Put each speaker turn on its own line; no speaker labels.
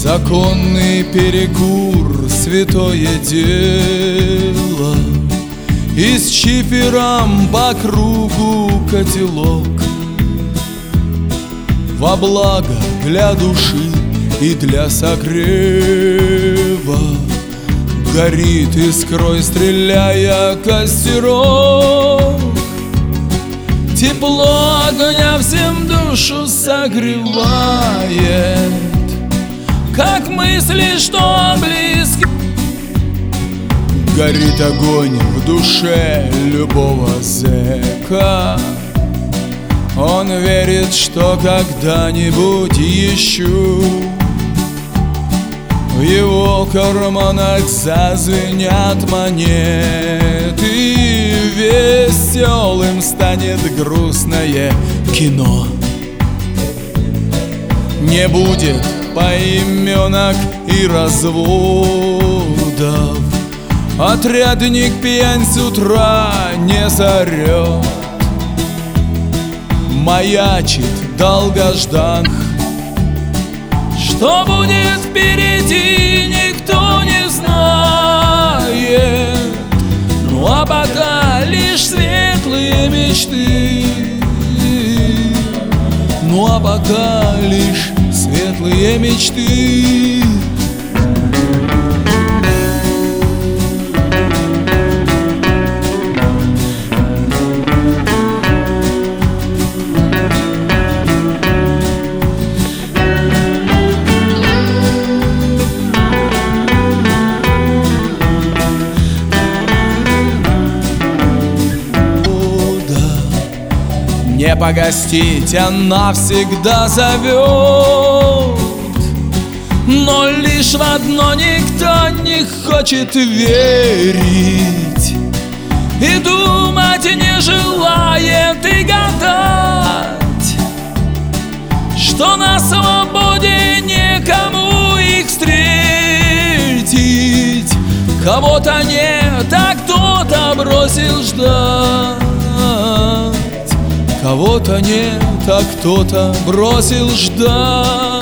Законный перекур, святое дело, и с чифером по кругу котелок. Во благо для души и для согрева горит искрой, стреляя костерок. Тепло огня всем душу согревает, как мысли, что близки. Горит огонь в душе любого зэка. Он верит, что когда-нибудь еще в его карманах зазвенят монеты, и веселым станет грустное кино. Не будет поименок и разводов, отрядник пьянь с утра не зарет. Маячит долгожданных. Что будет впереди, никто не знает. Ну а пока лишь светлые мечты. Ну а пока лишь светлые мечты. Не погостить, она всегда зовет, но лишь в одно никто не хочет верить, и думать не желает, и гадать, что на свободе некому их встретить. Кого-то нет, а кто-то бросил ждать. Кого-то нет, а кто-то бросил ждать.